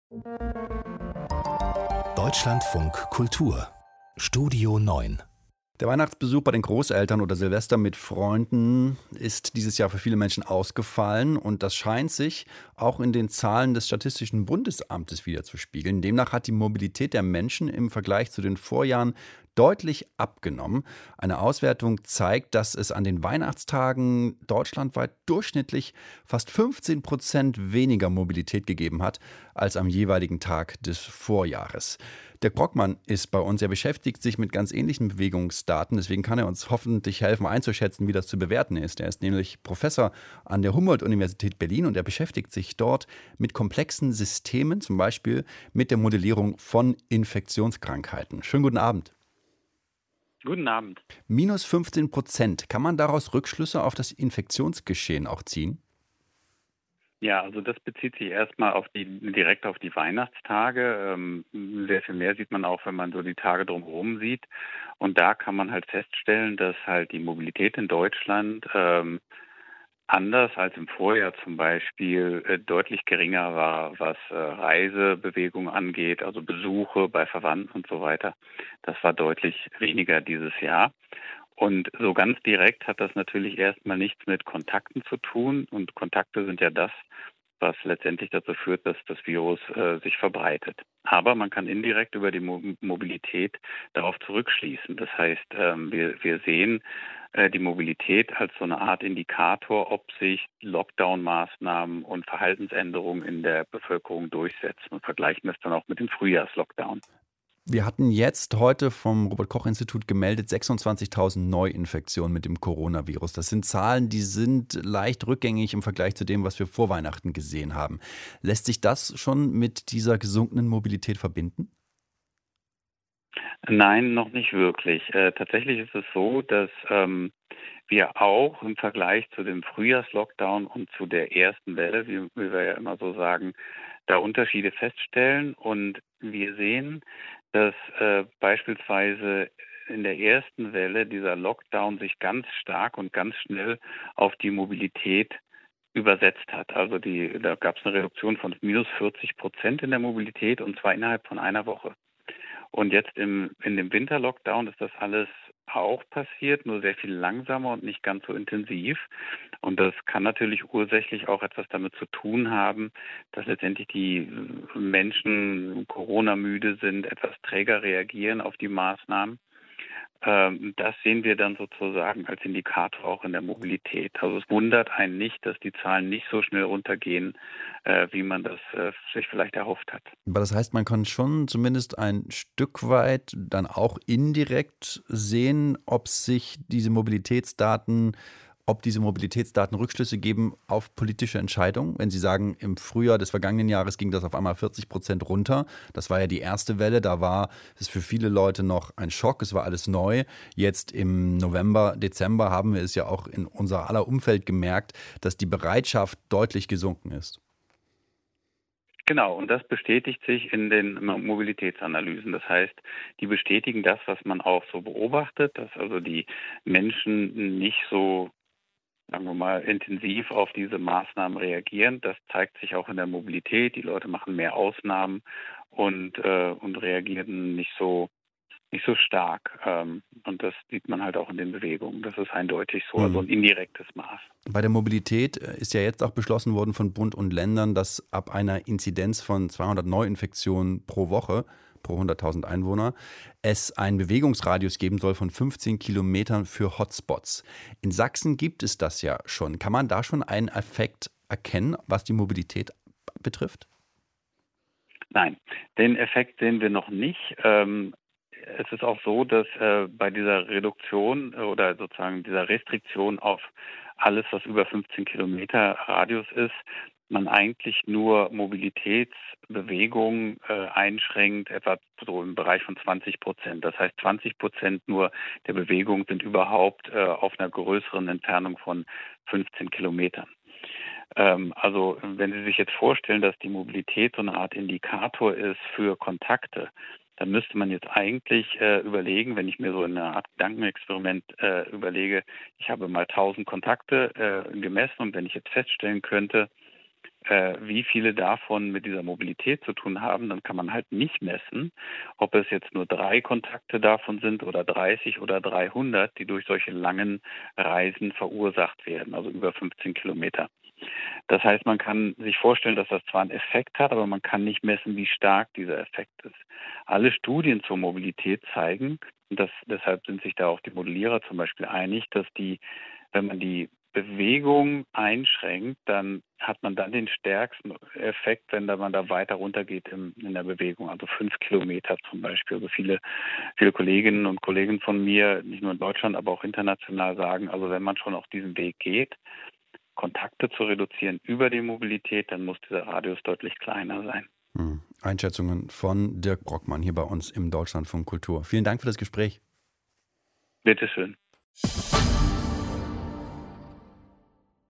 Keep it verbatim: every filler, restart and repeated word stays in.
Deutschlandfunk Kultur Studio neun. Der Weihnachtsbesuch bei den Großeltern oder Silvester mit Freunden ist dieses Jahr für viele Menschen ausgefallen und das scheint sich auch in den Zahlen des Statistischen Bundesamtes widerzuspiegeln. Demnach hat die Mobilität der Menschen im Vergleich zu den Vorjahren deutlich abgenommen. Eine Auswertung zeigt, dass es an den Weihnachtstagen deutschlandweit durchschnittlich fast fünfzehn Prozent weniger Mobilität gegeben hat als am jeweiligen Tag des Vorjahres. Dirk Brockmann ist bei uns. Er beschäftigt sich mit ganz ähnlichen Bewegungsdaten. Deswegen kann er uns hoffentlich helfen, einzuschätzen, wie das zu bewerten ist. Er ist nämlich Professor an der Humboldt-Universität Berlin und er beschäftigt sich dort mit komplexen Systemen, zum Beispiel mit der Modellierung von Infektionskrankheiten. Schönen guten Abend. Guten Abend. Minus fünfzehn Prozent. Kann man daraus Rückschlüsse auf das Infektionsgeschehen auch ziehen? Ja, also das bezieht sich erstmal auf die direkt auf die Weihnachtstage. Ähm, sehr viel mehr sieht man auch, wenn man so die Tage drumherum sieht. Und da kann man halt feststellen, dass halt die Mobilität in Deutschland ähm, anders als im Vorjahr zum Beispiel äh, deutlich geringer war, was äh, Reisebewegung angeht, also Besuche bei Verwandten und so weiter. Das war deutlich weniger dieses Jahr. Und so ganz direkt hat das natürlich erstmal nichts mit Kontakten zu tun. Und Kontakte sind ja das, was letztendlich dazu führt, dass das Virus äh, sich verbreitet. Aber man kann indirekt über die Mo- Mobilität darauf zurückschließen. Das heißt, ähm, wir, wir sehen äh, die Mobilität als so eine Art Indikator, ob sich Lockdown-Maßnahmen und Verhaltensänderungen in der Bevölkerung durchsetzen und vergleichen das dann auch mit dem Frühjahrslockdown. Wir hatten jetzt heute vom Robert-Koch-Institut gemeldet sechsundzwanzigtausend Neuinfektionen mit dem Coronavirus. Das sind Zahlen, die sind leicht rückgängig im Vergleich zu dem, was wir vor Weihnachten gesehen haben. Lässt sich das schon mit dieser gesunkenen Mobilität verbinden? Nein, noch nicht wirklich. Äh, tatsächlich ist es so, dass ähm, wir auch im Vergleich zu dem Frühjahrslockdown und zu der ersten Welle, wie, wie wir ja immer so sagen, da Unterschiede feststellen. Und wir sehen, dass äh, beispielsweise in der ersten Welle dieser Lockdown sich ganz stark und ganz schnell auf die Mobilität übersetzt hat. Also die, da gab es eine Reduktion von minus vierzig Prozent in der Mobilität und zwar innerhalb von einer Woche. Und jetzt im, in dem Winterlockdown ist das alles auch passiert, nur sehr viel langsamer und nicht ganz so intensiv. Und das kann natürlich ursächlich auch etwas damit zu tun haben, dass letztendlich die Menschen Corona-müde sind, etwas träger reagieren auf die Maßnahmen. Ähm, das sehen wir dann sozusagen als Indikator auch in der Mobilität. Also es wundert einen nicht, dass die Zahlen nicht so schnell runtergehen, äh, wie man das äh, sich vielleicht erhofft hat. Aber das heißt, man kann schon zumindest ein Stück weit dann auch indirekt sehen, ob sich diese Mobilitätsdaten, ob diese Mobilitätsdaten Rückschlüsse geben auf politische Entscheidungen. Wenn Sie sagen, im Frühjahr des vergangenen Jahres ging das auf einmal vierzig Prozent runter. Das war ja die erste Welle. Da war es für viele Leute noch ein Schock. Es war alles neu. Jetzt im November, Dezember haben wir es ja auch in unser aller Umfeld gemerkt, dass die Bereitschaft deutlich gesunken ist. Genau, und das bestätigt sich in den Mobilitätsanalysen. Das heißt, die bestätigen das, was man auch so beobachtet, dass also die Menschen nicht so, sagen wir mal, intensiv auf diese Maßnahmen reagieren. Das zeigt sich auch in der Mobilität. Die Leute machen mehr Ausnahmen und, äh, und reagieren nicht so nicht so stark. Ähm, und das sieht man halt auch in den Bewegungen. Das ist eindeutig so, also Hm. ein indirektes Maß. Bei der Mobilität äh, ist ja jetzt auch beschlossen worden von Bund und Ländern, dass ab einer Inzidenz von zweihundert Neuinfektionen pro Woche, pro hunderttausend Einwohner, es einen Bewegungsradius geben soll von fünfzehn Kilometern für Hotspots. In Sachsen gibt es das ja schon. Kann man da schon einen Effekt erkennen, was die Mobilität betrifft? Nein, den Effekt sehen wir noch nicht. Ähm, es ist auch so, dass äh, bei dieser Reduktion äh, oder sozusagen dieser Restriktion auf alles, was über fünfzehn Kilometer Radius ist, man eigentlich nur Mobilitätsbewegungen äh, einschränkt, etwa so im Bereich von zwanzig Prozent. Das heißt, zwanzig Prozent nur der Bewegungen sind überhaupt äh, auf einer größeren Entfernung von fünfzehn Kilometern. Ähm, also wenn Sie sich jetzt vorstellen, dass die Mobilität so eine Art Indikator ist für Kontakte, dann müsste man jetzt eigentlich äh, überlegen, wenn ich mir so eine Art Gedankenexperiment äh, überlege, ich habe mal tausend Kontakte äh, gemessen und wenn ich jetzt feststellen könnte, äh, wie viele davon mit dieser Mobilität zu tun haben, dann kann man halt nicht messen, ob es jetzt nur drei Kontakte davon sind oder dreißig oder dreihundert, die durch solche langen Reisen verursacht werden, also über fünfzehn Kilometer. Das heißt, man kann sich vorstellen, dass das zwar einen Effekt hat, aber man kann nicht messen, wie stark dieser Effekt ist. Alle Studien zur Mobilität zeigen, und das, deshalb sind sich da auch die Modellierer zum Beispiel einig, dass die, wenn man die Bewegung einschränkt, dann hat man dann den stärksten Effekt, wenn da man da weiter runtergeht in, in der Bewegung, also fünf Kilometer zum Beispiel. Also viele, viele Kolleginnen und Kollegen von mir, nicht nur in Deutschland, aber auch international sagen, also wenn man schon auf diesen Weg geht, Kontakte zu reduzieren über die Mobilität, dann muss dieser Radius deutlich kleiner sein. Hm. Einschätzungen von Dirk Brockmann hier bei uns im Deutschlandfunk Kultur. Vielen Dank für das Gespräch. Bitteschön.